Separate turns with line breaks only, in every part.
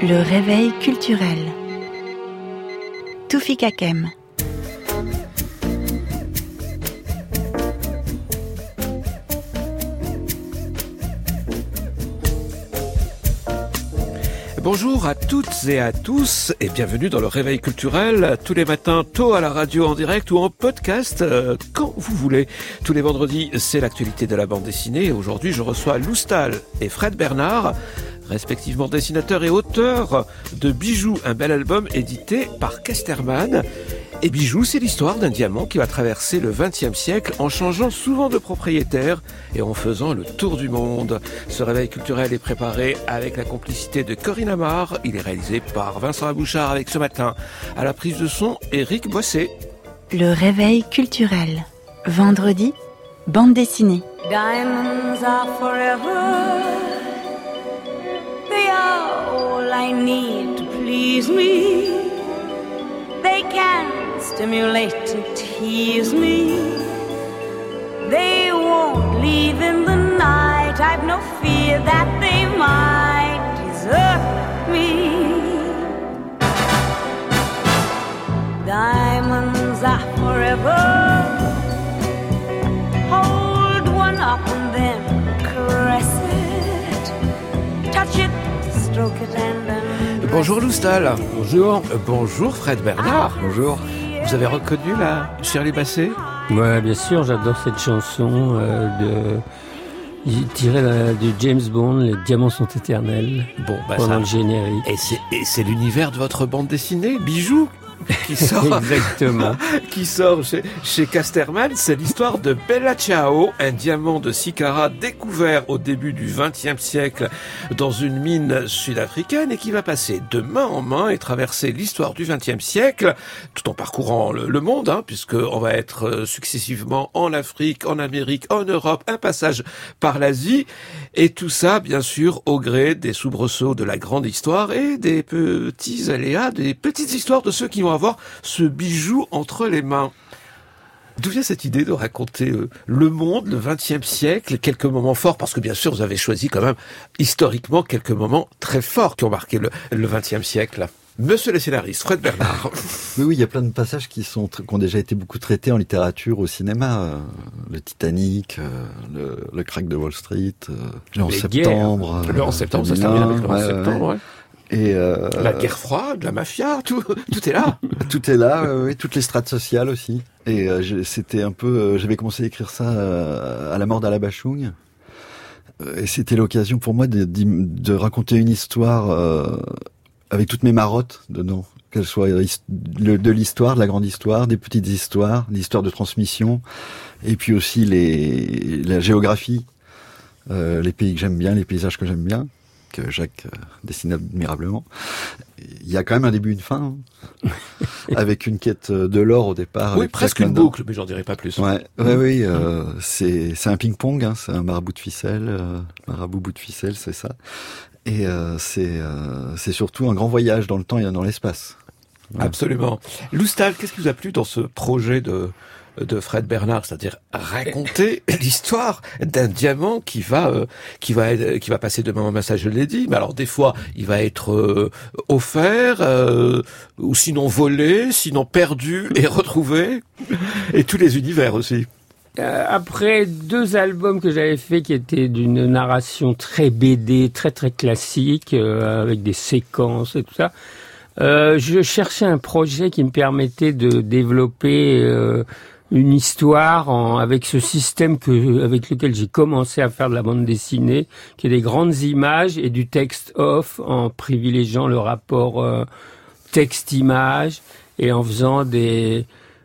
Le réveil culturel. Toufik Hakem.
Bonjour à toutes et à tous et bienvenue dans le Réveil culturel, tous les matins tôt à la radio en direct ou en podcast, quand vous voulez. Tous les vendredis, c'est l'actualité de la bande dessinée et aujourd'hui je reçois Loustal et Fred Bernard, respectivement dessinateurs et auteurs de Bijoux, un bel album édité par Casterman. Et Bijoux, c'est l'histoire d'un diamant qui va traverser le XXe siècle en changeant souvent de propriétaire et en faisant le tour du monde. Ce réveil culturel est préparé avec la complicité de Corinne Amar. Il est réalisé par Vincent Abouchard avec ce matin, à la prise de son, Éric Boisset.
Le réveil culturel. Vendredi, bande dessinée.
Diamonds are forever. They are all I need to please me. They can stimulate and tease me. They won't leave in the night. I've no fear that they might desert me. Diamonds are forever. Hold one up and then caress it. Touch it, stroke it and then...
Bonjour Loustal.
Bonjour.
Bonjour Fred Bernard.
Bonjour.
Vous avez reconnu la Shirley Bassey ?
Ouais, bien sûr, j'adore cette chanson tirée de James Bond, Les diamants sont éternels.
Bon,
pendant le générique.
Et c'est l'univers de votre bande dessinée, Bijoux, qui sort,
exactement,
qui sort chez Casterman. C'est l'histoire de Bella Ciao, un diamant de 6 carats découvert au début du XXe siècle dans une mine sud-africaine et qui va passer de main en main et traverser l'histoire du XXe siècle tout en parcourant le monde, puisque on va être successivement en Afrique, en Amérique, en Europe, un passage par l'Asie, et tout ça, bien sûr, au gré des soubresauts de la grande histoire et des petits aléas, des petites histoires de ceux qui vont avoir ce bijou entre les mains. D'où vient cette idée de raconter le monde, le XXe siècle, quelques moments forts, parce que bien sûr vous avez choisi quand même historiquement quelques moments très forts qui ont marqué le XXe siècle. Monsieur le scénariste, Fred Bernard.
Oui, il y a plein de passages qui ont déjà été beaucoup traités en littérature, au cinéma. Le Titanic, le crack de Wall Street, le 11 septembre.
Le 11 septembre, ça se termine avec le 11 septembre, ouais.
Et
la guerre froide, la mafia, tout est là.
Tout est là, oui, toutes les strates sociales aussi. Et c'était un peu, j'avais commencé à écrire ça à la mort d'Ala Bachung. Et c'était l'occasion pour moi de raconter une histoire avec toutes mes marottes dedans, qu'elles soient de l'histoire, de la grande histoire, des petites histoires, l'histoire de transmission, et puis aussi la géographie, les pays que j'aime bien, les paysages que j'aime bien, que Jacques dessine admirablement. Il y a quand même un début et une fin, avec une quête de l'or au départ.
Oui, presque une boucle, mais j'en dirai pas plus.
Oui, c'est un ping-pong, c'est un marabout de ficelle, marabout-bout de ficelle, c'est ça. Et c'est surtout un grand voyage dans le temps et dans l'espace. Ouais.
Absolument. Loustal, qu'est-ce qui vous a plu dans ce projet de Fred Bernard, c'est-à-dire raconter l'histoire d'un diamant qui va passer de main en main, ça je l'ai dit, mais alors des fois il va être offert ou sinon volé, sinon perdu et retrouvé, et tous les univers aussi.
Après 2 albums que j'avais fait qui étaient d'une narration très BD, très très classique, avec des séquences et tout ça, je cherchais un projet qui me permettait de développer une histoire avec ce système avec lequel j'ai commencé à faire de la bande dessinée, qui est des grandes images et du texte off, en privilégiant le rapport texte-image et en faisant des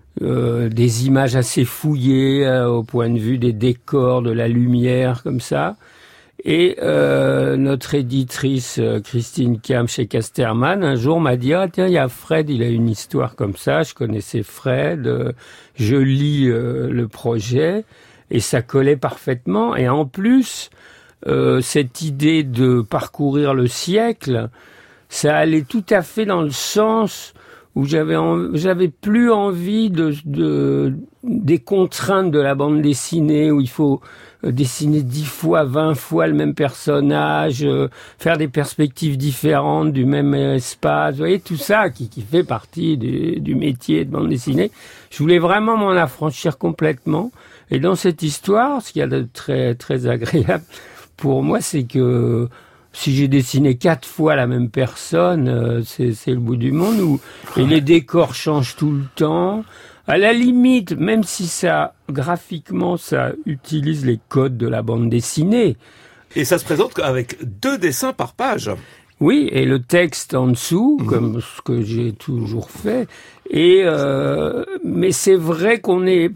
images assez fouillées au point de vue des décors, de la lumière, comme ça. Et notre éditrice Christine Cam chez Casterman un jour m'a dit tiens, il y a Fred, il a une histoire comme ça. Je connaissais Fred, je lis le projet et ça collait parfaitement. Et en plus, cette idée de parcourir le siècle, ça allait tout à fait dans le sens où j'avais plus envie des contraintes de la bande dessinée, où il faut dessiner 10 fois, 20 fois le même personnage, faire des perspectives différentes du même espace. Vous voyez, tout ça qui fait partie du métier de bande dessinée. Je voulais vraiment m'en affranchir complètement. Et dans cette histoire, ce qu'il y a de très, très agréable pour moi, c'est que si j'ai dessiné 4 fois la même personne, c'est le bout du monde. Et les décors changent tout le temps. À la limite, même si graphiquement, ça utilise les codes de la bande dessinée.
Et ça se présente avec 2 dessins par page.
Oui, et le texte en dessous, comme ce que j'ai toujours fait. Mais c'est vrai qu'on est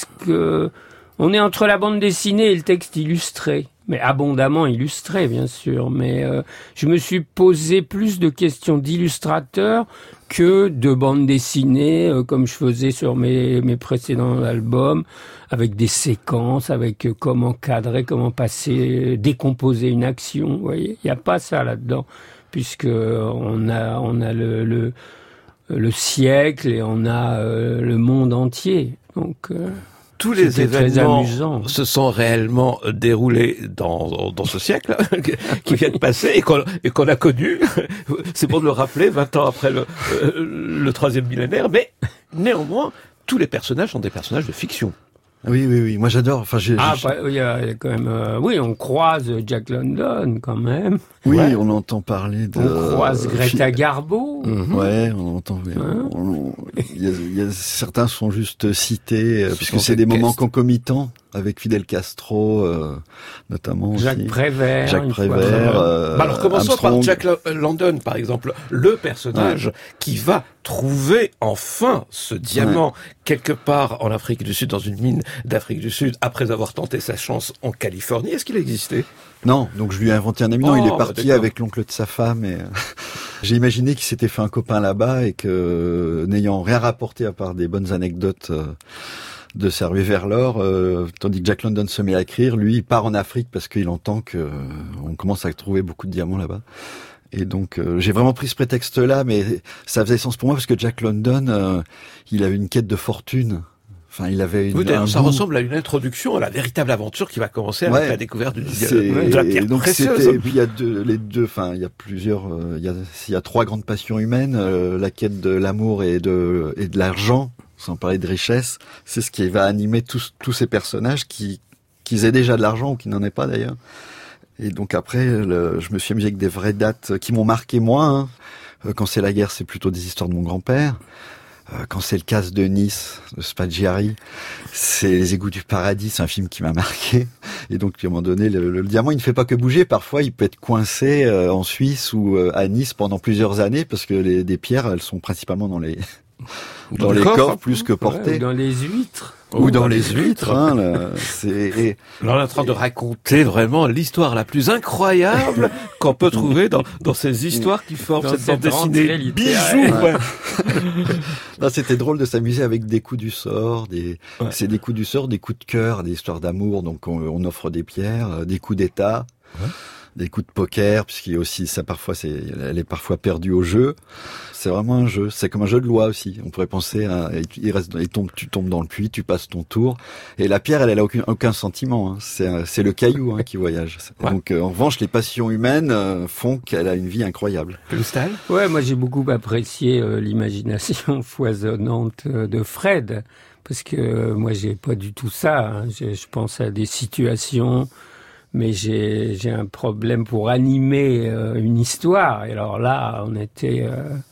on est entre la bande dessinée et le texte illustré. Mais abondamment illustré, bien sûr. Mais je me suis posé plus de questions d'illustrateur que de bande dessinée, comme je faisais sur mes précédents albums, avec des séquences, avec comment cadrer, comment passer, décomposer une action. Vous voyez, il n'y a pas ça là-dedans, puisque on a le siècle et on a le monde entier. Donc
tous les événements se sont réellement déroulés dans ce siècle qui vient de passer et qu'on a connu. C'est bon de le rappeler, 20 ans après le 3e millénaire, mais néanmoins, tous les personnages sont des personnages de fiction.
Oui. Moi, j'adore. Enfin,
il y a quand même. Oui, on croise Jack London quand même.
Oui, ouais. On entend parler de.
On croise Greta Garbo.
Ouais, on entend. Certains sont juste cités puisque c'est des moments concomitants avec Fidel Castro, notamment.
Jacques Prévert.
Alors commençons par Jack London, par exemple, le personnage qui va trouver enfin ce diamant quelque part en Afrique du Sud, dans une mine d'Afrique du Sud, après avoir tenté sa chance en Californie. Est-ce qu'il existait ?
Non, donc je lui ai inventé un ami. Non, il est parti avec l'oncle de sa femme et j'ai imaginé qu'il s'était fait un copain là-bas et que, n'ayant rien rapporté à part des bonnes anecdotes de sa ruée vers l'or, tandis que Jack London se met à écrire, lui, il part en Afrique parce qu'il entend que on commence à trouver beaucoup de diamants là-bas. Et donc, j'ai vraiment pris ce prétexte-là, mais ça faisait sens pour moi parce que Jack London, il avait une quête de fortune. Enfin, il avait
ça ressemble à une introduction à la véritable aventure qui va commencer avec la découverte de la pierre précieuse.
Et puis il y a il y a plusieurs, il y a 3 grandes passions humaines, la quête de l'amour et de l'argent, sans parler de richesse. C'est ce qui va animer tous ces personnages qui aient déjà de l'argent ou qui n'en aient pas d'ailleurs. Et donc après, je me suis amusé avec des vraies dates qui m'ont marqué moi. Quand c'est la guerre, c'est plutôt des histoires de mon grand-père. Quand c'est le casse de Nice, de Spaggiari, c'est Les égouts du paradis, c'est un film qui m'a marqué. Et donc, à un moment donné, le diamant, il ne fait pas que bouger. Parfois, il peut être coincé en Suisse ou à Nice pendant plusieurs années, parce que des pierres, elles sont principalement dans les coffres plus que portées.
Ou dans les huîtres.
Ou dans les huîtres. Hein,
là, on est en train de raconter vraiment l'histoire la plus incroyable qu'on peut trouver dans ces histoires qui forment cette bande dessinée bijou.
Là, c'était drôle de s'amuser avec des coups du sort, c'est des coups du sort, des coups de cœur, des histoires d'amour. Donc, on offre des pierres, des coups d'état. Des coups de poker, puisqu'il y a aussi ça parfois, elle est parfois perdue au jeu. C'est vraiment un jeu. C'est comme un jeu de loi aussi. On pourrait penser tu tombes dans le puits, tu passes ton tour. Et la pierre, elle a aucun sentiment. Hein. C'est le caillou qui voyage. Ouais. Donc, en revanche, les passions humaines font qu'elle a une vie incroyable.
Cristal ?
Ouais, moi j'ai beaucoup apprécié l'imagination foisonnante de Fred, parce que moi j'ai pas du tout ça. Hein. Je pense à des situations. Mais j'ai un problème pour animer une histoire. Et alors là, on était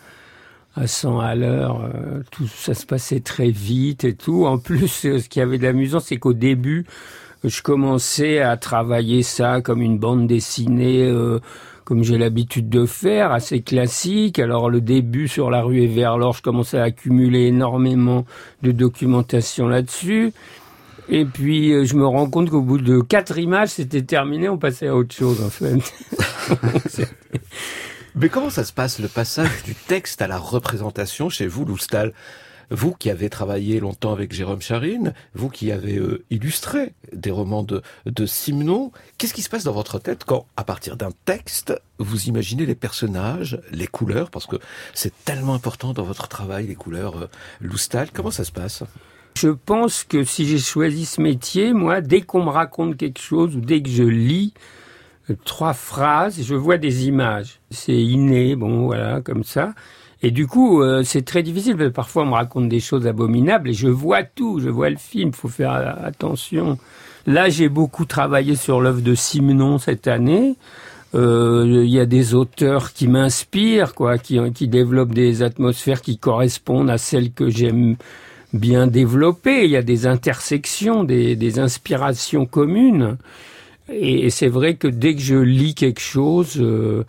à 100 à l'heure. Tout ça se passait très vite et tout. En plus, ce qui avait d'amusant, c'est qu'au début, je commençais à travailler ça comme une bande dessinée, comme j'ai l'habitude de faire, assez classique. Alors le début sur La ruée vers l'or, je commençais à accumuler énormément de documentation là-dessus. Et puis, je me rends compte qu'au bout de 4 images, c'était terminé, on passait à autre chose, en fait.
Mais comment ça se passe, le passage du texte à la représentation chez vous, Loustal ? vous qui avez travaillé longtemps avec Jérôme Charine, vous qui avez illustré des romans de Simenon, qu'est-ce qui se passe dans votre tête quand, à partir d'un texte, vous imaginez les personnages, les couleurs, parce que c'est tellement important dans votre travail, les couleurs Loustal, comment ça se passe ?
Je pense que si j'ai choisi ce métier, moi, dès qu'on me raconte quelque chose ou dès que je lis 3 phrases, je vois des images. C'est inné, bon, voilà, comme ça. Et du coup, c'est très difficile, parce que parfois on me raconte des choses abominables et je vois tout, je vois le film, faut faire attention. Là, j'ai beaucoup travaillé sur l'œuvre de Simenon cette année. Il y a des auteurs qui m'inspirent, quoi, qui développent des atmosphères qui correspondent à celles que j'aime bien développées. Il y a des intersections, des inspirations communes. Et c'est vrai que dès que je lis quelque chose,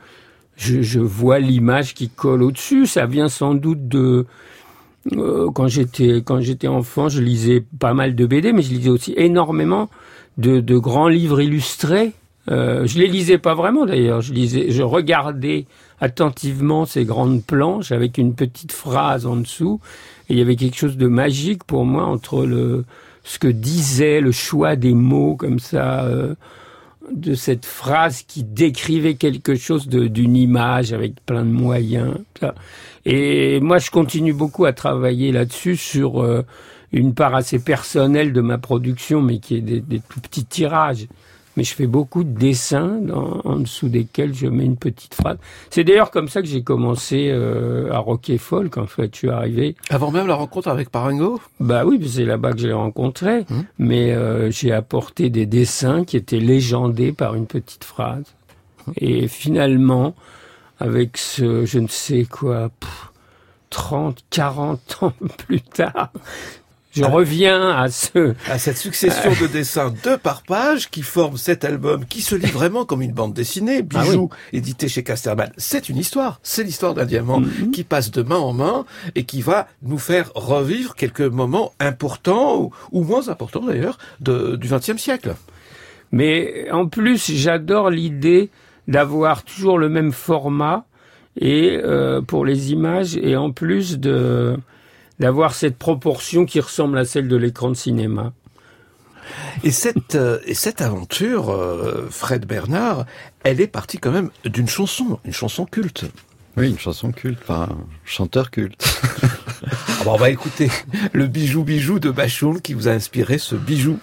je vois l'image qui colle au-dessus. Ça vient sans doute de... Quand j'étais enfant, je lisais pas mal de BD, mais je lisais aussi énormément de grands livres illustrés. Je les lisais pas vraiment d'ailleurs. Je regardais attentivement ces grandes planches avec une petite phrase en dessous. Et il y avait quelque chose de magique pour moi entre ce que disait le choix des mots comme ça, de cette phrase qui décrivait quelque chose d'une image avec plein de moyens. Ça. Et moi, je continue beaucoup à travailler là-dessus sur une part assez personnelle de ma production, mais qui est des tout petits tirages. Mais je fais beaucoup de dessins en dessous desquels je mets une petite phrase. C'est d'ailleurs comme ça que j'ai commencé à rock et folk, en fait. Je suis arrivé...
Avant même la rencontre avec Paringo ?
Bah oui, c'est là-bas que je l'ai rencontré. Mais j'ai apporté des dessins qui étaient légendés par une petite phrase. Et finalement, avec ce, je ne sais quoi, 30, 40 ans plus tard... Je reviens à
cette succession de dessins 2 par page qui forment cet album qui se lit vraiment comme une bande dessinée. Bijoux, édité chez Casterman. C'est une histoire. C'est l'histoire d'un diamant qui passe de main en main et qui va nous faire revivre quelques moments importants ou moins importants d'ailleurs du XXe siècle.
Mais en plus, j'adore l'idée d'avoir toujours le même format et pour les images et en plus d'avoir cette proportion qui ressemble à celle de l'écran de cinéma.
Et cette aventure, Fred Bernard, elle est partie quand même d'une chanson, une chanson culte.
Oui, une chanson culte, enfin, un chanteur culte.
On va écouter le bijou de Bachoun qui vous a inspiré ce bijou.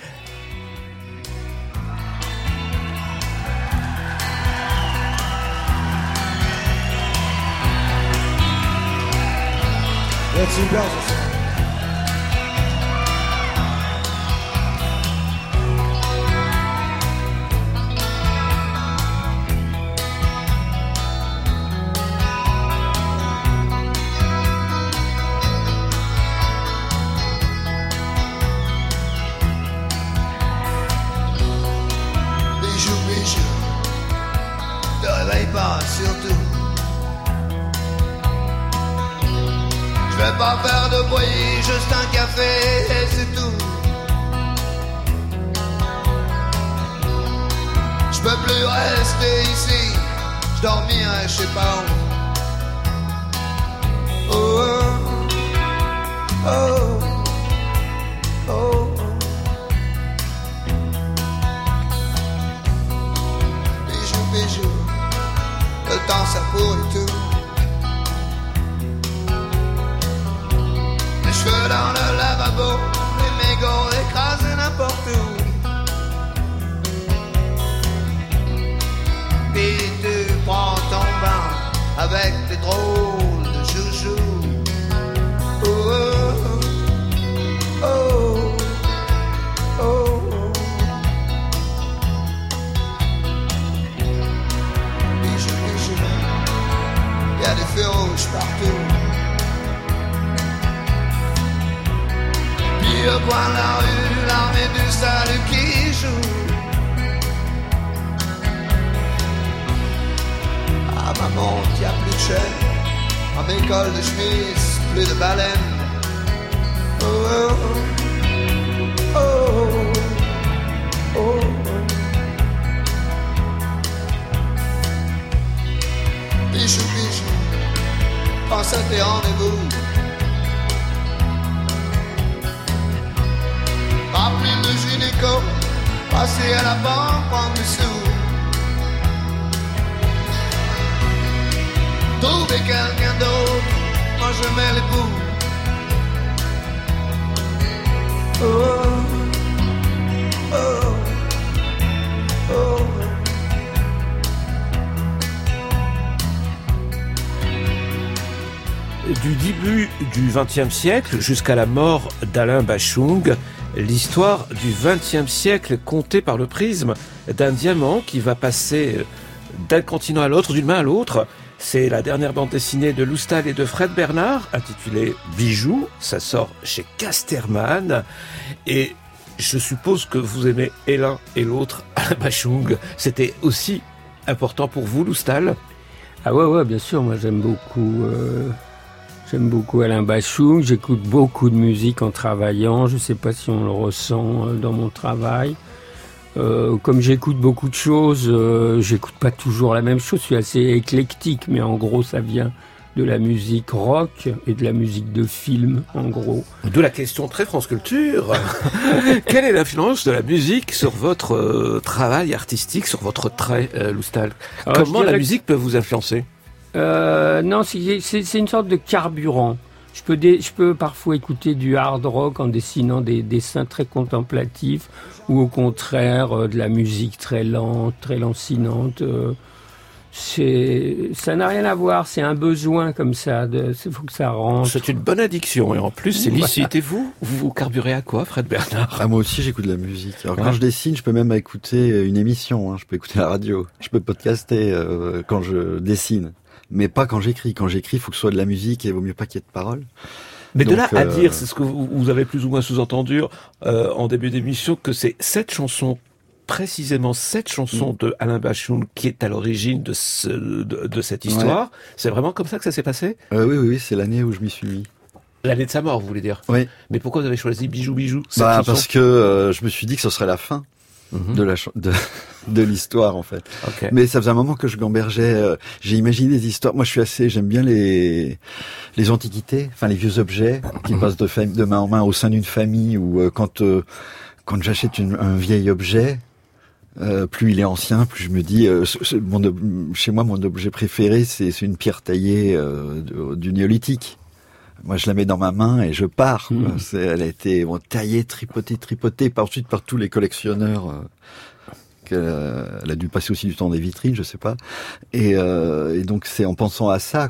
Let's see, brothers.
Bijou, bijou, te réveille pas surtout. Je vais pas faire de bruit, juste un café et c'est tout. Je peux plus rester ici, je dormirai je sais pas où. Oh, oh, oh, oh. Bijou, bijou, le temps ça pourrit tout. Les cheveux dans le lavabo, les mégots écrasés n'importe où. Puis tu prends ton bain avec tes drôles de joujoux. Oh, oh, oh, oh, oh. Bijou, bijou, y a des feux rouges partout. Puis au coin de la rue, l'armée du salut qui joue. À ma montre, y'a plus de chaîne. À mes cols de chemise, plus de baleines. Oh, oh, oh, oh, oh. Bijou, bijou, pense à tes rendez-vous. passer à la banque, prendre des sous. Trouver quelqu'un d'autre, moi je mets les bouts. Oh, oh, oh.
Du début du XXe siècle jusqu'à la mort d'Alain Bashung, l'histoire du XXe siècle est contée par le prisme d'un diamant qui va passer d'un continent à l'autre, d'une main à l'autre. C'est la dernière bande dessinée de Loustal et de Fred Bernard, intitulée Bijoux. Ça sort chez Casterman. Et je suppose que vous aimez et l'un et l'autre, Alain Bashung. C'était aussi important pour vous, Loustal?
Ah ouais, bien sûr. Moi, j'aime beaucoup Alain Bashung. J'écoute beaucoup de musique en travaillant. Je ne sais pas si on le ressent dans mon travail. Comme j'écoute beaucoup de choses, j'écoute pas toujours la même chose. Je suis assez éclectique, mais en gros, ça vient de la musique rock et de la musique de film, en gros.
De la question très France Culture. Quelle est l'influence de la musique sur votre travail artistique, sur votre trait, Loustal? Comment la musique peut vous influencer?
Non, c'est une sorte de carburant. Je peux parfois écouter du hard rock en dessinant des dessins très contemplatifs, ou au contraire de la musique très lente, très lancinante. Ça n'a rien à voir, c'est un besoin comme ça. Il faut que ça rentre.
C'est une bonne addiction et en plus c'est licite. Et vous carburez à quoi, Fred Bernard?
Moi aussi j'écoute de la musique. Alors quand je dessine, je peux même écouter une émission. Je peux écouter la radio. Je peux podcaster quand je dessine. Mais pas quand j'écris. Quand j'écris, il faut que ce soit de la musique et il vaut mieux pas qu'il y ait de paroles.
Mais donc, de là à dire, c'est ce que vous avez plus ou moins sous-entendu en début d'émission, que c'est précisément cette chanson de Alain Bashung qui est à l'origine de cette histoire. Ouais. C'est vraiment comme ça que ça s'est passé?
Oui, c'est l'année où je m'y suis mis.
L'année de sa mort, vous voulez dire?
Oui.
Mais pourquoi vous avez choisi Bijoux
parce que je me suis dit que ce serait la fin. De l'histoire en fait.
Okay.
Mais ça faisait un moment que je gambergeais. J'ai imaginé des histoires. Moi, j'aime bien les antiquités, enfin les vieux objets qui passent de main en main au sein d'une famille. Ou quand j'achète un vieil objet, plus il est ancien, plus je me dis. Chez moi, mon objet préféré, c'est une pierre taillée du néolithique. Moi, je la mets dans ma main et je pars. Elle a été taillée, tripotée, ensuite par tous les collectionneurs. Elle a dû passer aussi du temps des vitrines, je sais pas. Et donc, c'est en pensant à ça,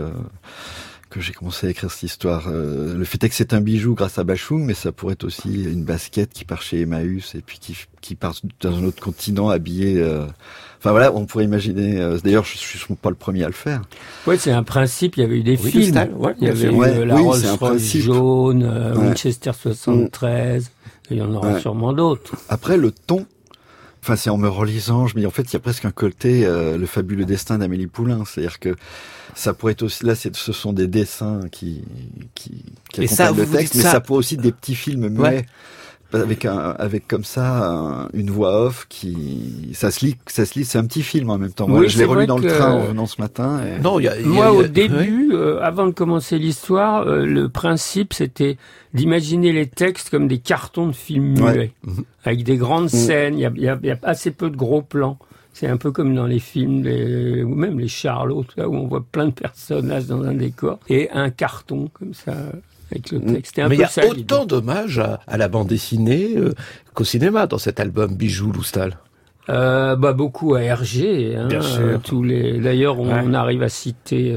que j'ai commencé à écrire cette histoire. Le fait est que c'est un bijou grâce à Bashung, mais ça pourrait être aussi une basket qui part chez Emmaüs et puis qui part dans un autre continent habillé. Enfin voilà, on pourrait imaginer. D'ailleurs, je suis pas le premier à le faire.
Ouais, c'est un principe. Il y avait eu des films. Il y avait eu la Rolls-Royce jaune, Winchester 73. Et il y en aura sûrement d'autres.
Après, le ton. Enfin, c'est en me relisant, je me dis, en fait, il y a presque un côté, le fabuleux destin d'Amélie Poulain. C'est-à-dire que ça pourrait être aussi, là, ce sont des dessins qui accompagnent le texte, mais ça pourrait aussi être des petits films muets. Avec comme ça une voix off ça se lit, c'est un petit film en même temps. Moi, je l'ai relu dans le train en venant ce matin. Et...
Non,
moi au début, avant de commencer l'histoire, le principe c'était d'imaginer les textes comme des cartons de films muets, avec des grandes scènes. Il y a assez peu de gros plans. C'est un peu comme dans les films, ou même les Charlots, où on voit plein de personnages dans un décor et un carton comme ça. Avec le texte.
Mais il y a autant d'hommages à la bande dessinée qu'au cinéma dans cet album Bijoux, Loustal.
Beaucoup à Hergé.
Bien sûr.
D'ailleurs, on arrive à citer.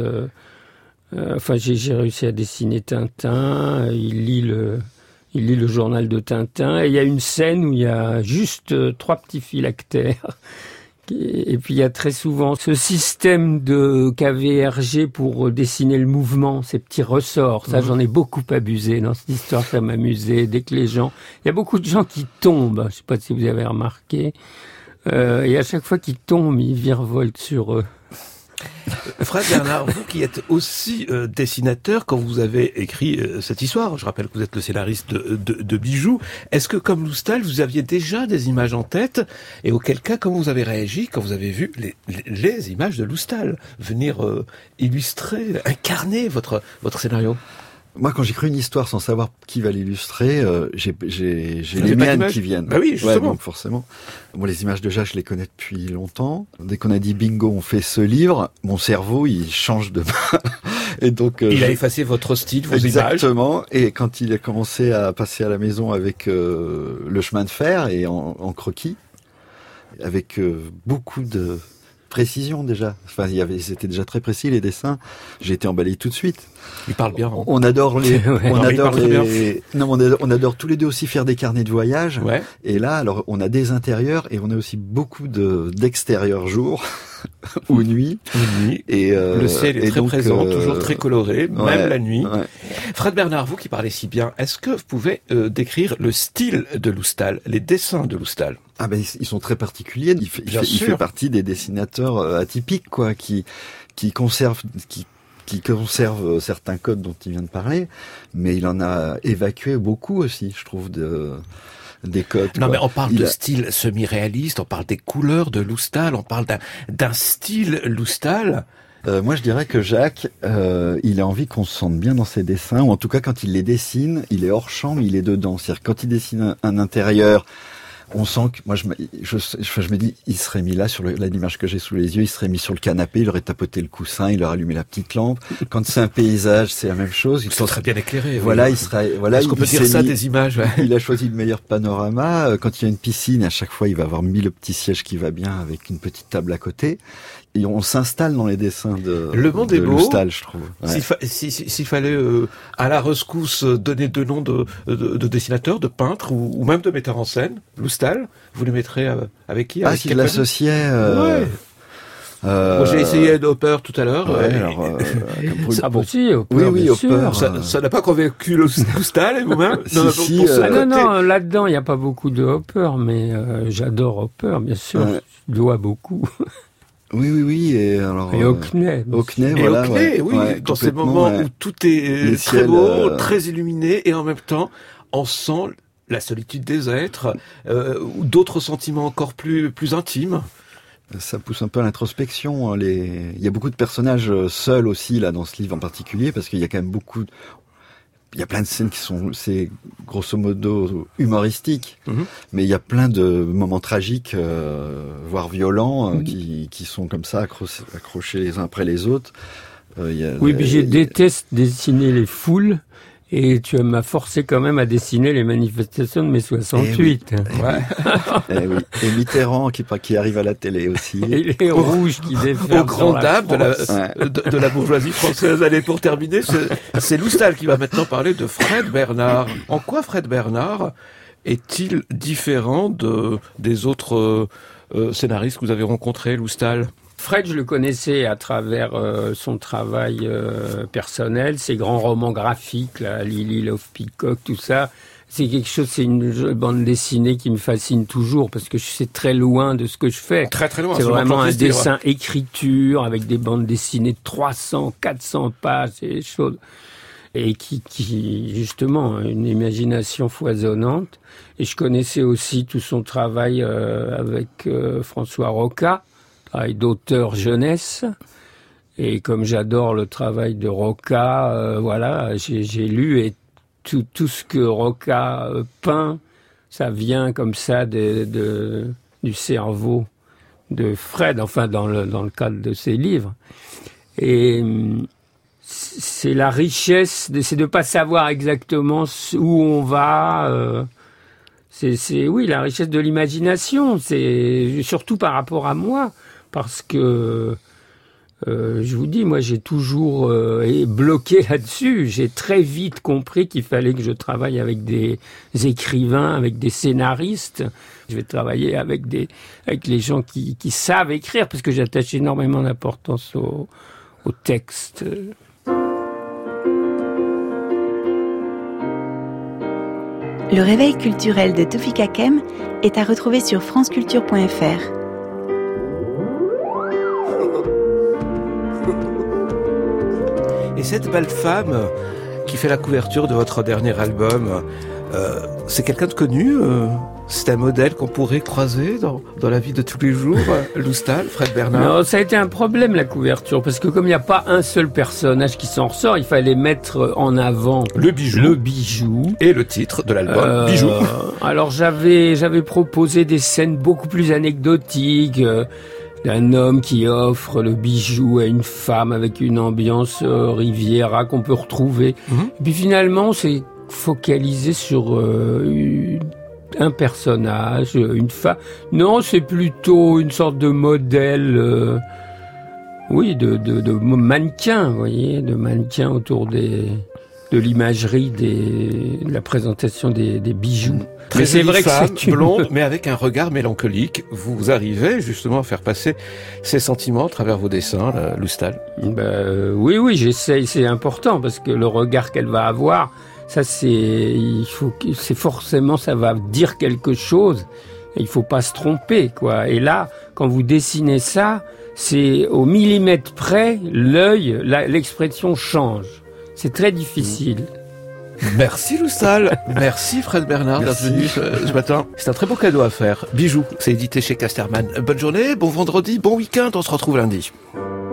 J'ai réussi à dessiner Tintin. Il lit le journal de Tintin. Et il y a une scène où il y a juste 3 petits phylactères. Et puis il y a très souvent ce système qu'avait Hergé pour dessiner le mouvement, ces petits ressorts. Ça, j'en ai beaucoup abusé dans cette histoire, ça m'amusait. Dès que il y a beaucoup de gens qui tombent, je sais pas si vous avez remarqué, et à chaque fois qu'ils tombent, ils virevoltent sur eux.
Fred Bernard, vous qui êtes aussi dessinateur, quand vous avez écrit cette histoire, je rappelle que vous êtes le scénariste de Bijoux, est-ce que comme Loustal, vous aviez déjà des images en tête? Et auquel cas, comment vous avez réagi quand vous avez vu les images de Loustal venir illustrer, incarner votre scénario?
Moi, quand j'écris une histoire sans savoir qui va l'illustrer, j'ai les
pas
miennes
d'image
qui viennent.
Bah oui, justement.
Donc forcément. Bon, les images de Jacques, je les connais depuis longtemps. Dès qu'on a dit bingo, on fait ce livre, mon cerveau, il change de main. Et donc,
il a effacé votre style, vos images.
Exactement. Et quand il a commencé à passer à la maison avec le chemin de fer et en croquis, avec beaucoup de précision déjà. Enfin, c'était déjà très précis les dessins. J'ai été emballé tout de suite.
Il parle bien. Hein.
On adore les,
Ouais.
on adore tous les deux aussi faire des carnets de voyage.
Ouais.
Et là, alors, on a des intérieurs et on a aussi beaucoup d'extérieurs jour ou nuit. Et
le ciel est très présent, toujours très coloré, même la nuit.
Ouais.
Fred Bernard, vous qui parlez si bien, est-ce que vous pouvez décrire le style de Loustal, les dessins de Loustal?
Ah ben ils sont très particuliers. Il fait partie des dessinateurs atypiques, quoi, qui conservent certains codes dont il vient de parler, mais il en a évacué beaucoup aussi, je trouve, des codes.
Non,
quoi.
mais on parle de style semi-réaliste, on parle des couleurs de Loustal, on parle d'un style Loustal.
Moi, je dirais que Jacques, il a envie qu'on se sente bien dans ses dessins, ou en tout cas, quand il les dessine, il est hors champ, mais il est dedans. C'est-à-dire, quand il dessine un intérieur, on sent que, moi, je me dis, il serait mis là, sur l'image que j'ai sous les yeux, il serait mis sur le canapé, il aurait tapoté le coussin, il aurait allumé la petite lampe. Quand c'est un paysage, c'est la même chose.
Ils sont très bien éclairés.
Voilà,
oui. Est-ce qu'on peut dire ça des images? Ouais.
Il a choisi le meilleur panorama. Quand il y a une piscine, à chaque fois, il va avoir mis le petit siège qui va bien avec une petite table à côté. Et on s'installe dans les dessins de Loustal, je trouve. Ouais.
S'il fallait à la rescousse donner deux noms de dessinateurs, de peintres ou même de metteurs en scène, Loustal, vous les mettrez avec qui?
Ah, s'il l'associait...
Ouais. Moi, j'ai essayé Hopper tout à l'heure.
Ouais, alors,
Hopper,
oui, Hopper.
Ça n'a pas convaincu Loustal et vous-même?
Non, là-dedans, il n'y a pas beaucoup de Hopper, mais j'adore Hopper, bien sûr.
Ouais.
Je dois beaucoup.
Oui, et alors...
Et Hockney.
Voilà.
Oui, dans ces moments où tout est très beau, très illuminé, et en même temps, on sent la solitude des êtres, ou d'autres sentiments encore plus intimes.
Ça pousse un peu à l'introspection. Il y a beaucoup de personnages seuls aussi, là, dans ce livre en particulier, parce qu'il y a quand même il y a plein de scènes qui sont, c'est grosso modo humoristiques, mais il y a plein de moments tragiques, voire violents, qui sont comme ça accrochés les uns après les autres.
Mais je déteste dessiner les foules. Et tu m'as forcé quand même à dessiner les manifestations de mai 68.
Et Mitterrand qui arrive à la télé aussi.
Et les rouges qui déferlent.
Aux grandes dames de la bourgeoisie française. Allez, pour terminer, c'est Loustal qui va maintenant parler de Fred Bernard. En quoi Fred Bernard est-il différent des autres scénaristes que vous avez rencontrés, Loustal?
Fred, je le connaissais à travers son travail personnel, ses grands romans graphiques, là, Lily Love Peacock, tout ça. C'est quelque chose, c'est une bande dessinée qui me fascine toujours parce que c'est très loin de ce que je fais.
Très très loin.
C'est vraiment un dessin écriture avec des bandes dessinées de 300, 400 pages, c'est des choses. Et qui justement, une imagination foisonnante. Et je connaissais aussi tout son travail avec François Roca, d'auteur jeunesse, et comme j'adore le travail de Roca, j'ai lu, et tout ce que Roca peint, ça vient comme ça du cerveau de Fred, enfin dans le cadre de ses livres. Et c'est la richesse, c'est de pas savoir exactement où on va. C'est la richesse de l'imagination. C'est surtout par rapport à moi. Parce que, je vous dis, moi j'ai toujours bloqué là-dessus. J'ai très vite compris qu'il fallait que je travaille avec des écrivains, avec des scénaristes. Je vais travailler avec les gens qui savent écrire, parce que j'attache énormément d'importance au texte.
Le réveil culturel de Tawfik Hakem est à retrouver sur franceculture.fr.
Et cette belle femme qui fait la couverture de votre dernier album, C'est quelqu'un de connu c'est un modèle qu'on pourrait croiser dans la vie de tous les jours, Loustal, Fred Bernard?
Non, ça a été un problème, la couverture, parce que comme il n'y a pas un seul personnage qui s'en ressort, il fallait mettre en avant
le bijou et le titre de l'album, Bijou.
Alors j'avais proposé des scènes beaucoup plus anecdotiques, d'un homme qui offre le bijou à une femme avec une ambiance Riviera qu'on peut retrouver. Et puis finalement, c'est focalisé sur un personnage, une femme. Non, c'est plutôt une sorte de modèle, de mannequin, vous voyez, de mannequin autour de l'imagerie de la présentation des bijoux.
Mais c'est vrai que c'est blonde, mais avec un regard mélancolique. Vous arrivez justement à faire passer ces sentiments à travers vos dessins, Loustal?
Oui, j'essaye. C'est important parce que le regard qu'elle va avoir, ça c'est forcément, ça va dire quelque chose. Et il faut pas se tromper, quoi. Et là, quand vous dessinez ça, c'est au millimètre près, l'œil, l'expression change. C'est très difficile.
Merci Loustal, merci Fred Bernard d'être venu ce matin. C'est un très beau cadeau à faire. Bijou, c'est édité chez Casterman. Bonne journée, bon vendredi, bon week-end, on se retrouve lundi.